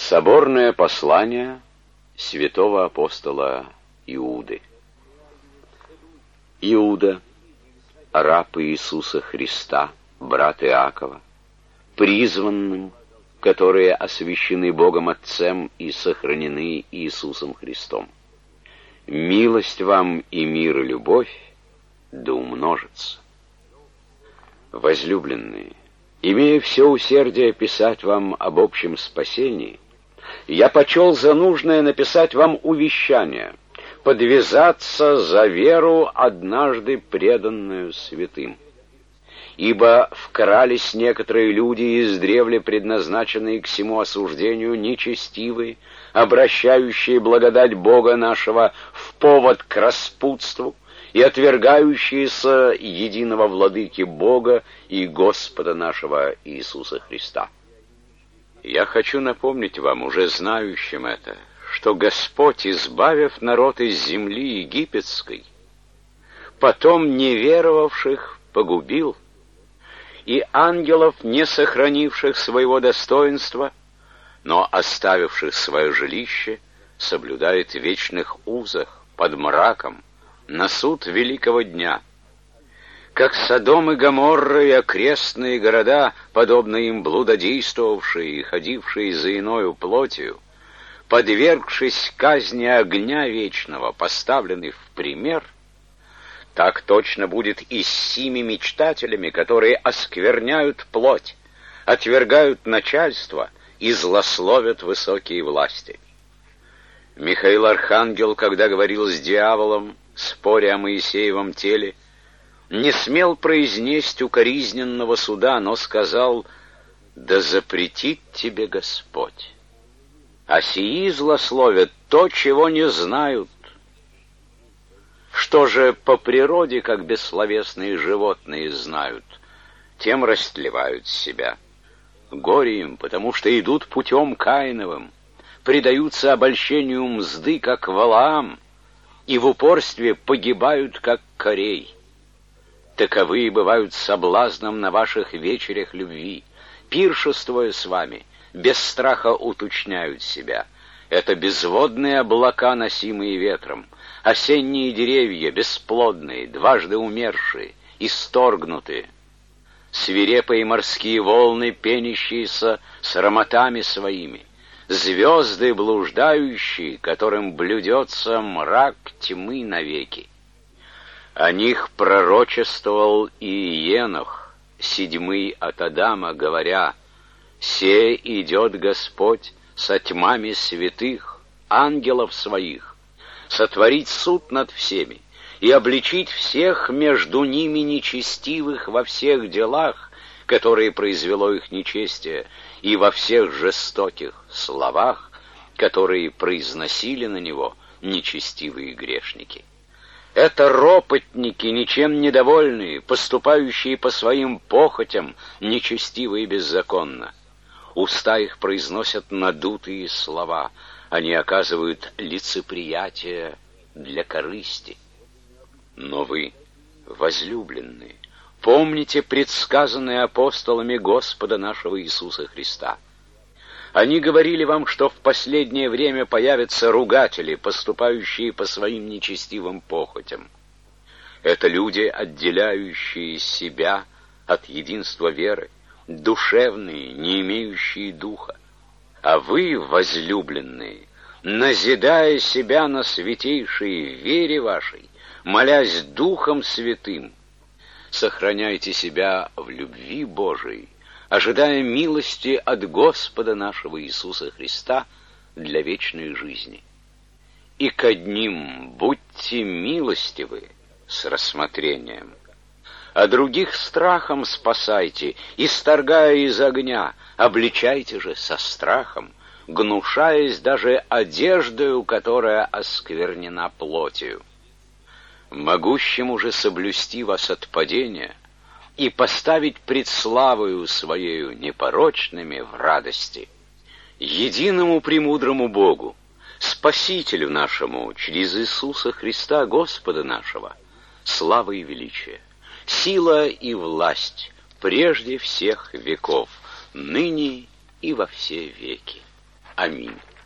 Соборное послание святого апостола Иуды. Иуда, раб Иисуса Христа, брат Иакова, призванным, которые освящены Богом Отцем и сохранены Иисусом Христом. Милость вам и мир и любовь да умножится. Возлюбленные, имея все усердие писать вам об общем спасении, я почел за нужное написать вам увещание, подвязаться за веру, однажды преданную святым. Ибо вкрались некоторые люди, издревле предназначенные к сему осуждению, нечестивые, обращающие благодать Бога нашего в повод к распутству и отвергающиеся единого владыки Бога и Господа нашего Иисуса Христа. Я хочу напомнить вам, уже знающим это, что Господь, избавив народ из земли египетской, потом неверовавших погубил, и ангелов, не сохранивших своего достоинства, но оставивших свое жилище, соблюдает в вечных узах, под мраком, на суд великого дня. Как Содом и Гоморра и окрестные города, подобно им блудодействовавшие и ходившие за иною плотью, подвергшись казни огня вечного, поставленный в пример, так точно будет и с сими мечтателями, которые оскверняют плоть, отвергают начальство и злословят высокие власти. Михаил Архангел, когда говорил с дьяволом, споря о Моисеевом теле, не смел произнесть укоризненного суда, но сказал: «Да запретит тебе Господь». А сии злословят то, чего не знают. Что же по природе, как бессловесные животные, знают, тем растлевают себя. Горе им, потому что идут путем Каиновым, предаются обольщению мзды, как Валаам, и в упорстве погибают, как Корей. Таковые бывают соблазном на ваших вечерях любви, пиршествуя с вами, без страха уточняют себя. Это безводные облака, носимые ветром, осенние деревья, бесплодные, дважды умершие, исторгнутые, свирепые морские волны, пенящиеся срамотами своими, звезды блуждающие, которым блюдется мрак тьмы навеки. О них пророчествовал и Енох, седьмый от Адама, говоря: «Се идет Господь со тьмами святых, ангелов своих, сотворить суд над всеми и обличить всех между ними нечестивых во всех делах, которые произвело их нечестие, и во всех жестоких словах, которые произносили на него нечестивые грешники». Это ропотники, ничем недовольные, поступающие по своим похотям, нечестиво и беззаконно. Уста их произносят надутые слова, они оказывают лицеприятие для корысти. Но вы, возлюбленные, помните предсказанное апостолами Господа нашего Иисуса Христа. Они говорили вам, что в последнее время появятся ругатели, поступающие по своим нечестивым похотям. Это люди, отделяющие себя от единства веры, душевные, не имеющие духа. А вы, возлюбленные, назидая себя на святейшей вере вашей, молясь Духом Святым, сохраняйте себя в любви Божией, ожидая милости от Господа нашего Иисуса Христа для вечной жизни. И к одним будьте милостивы с рассмотрением, а других страхом спасайте, исторгая из огня, обличайте же со страхом, гнушаясь даже одеждою, которая осквернена плотью. Могущему же соблюсти вас от падения и поставить пред славою своею непорочными в радости, единому премудрому Богу, Спасителю нашему, через Иисуса Христа, Господа нашего, слава и величие, сила и власть прежде всех веков, ныне и во все веки. Аминь.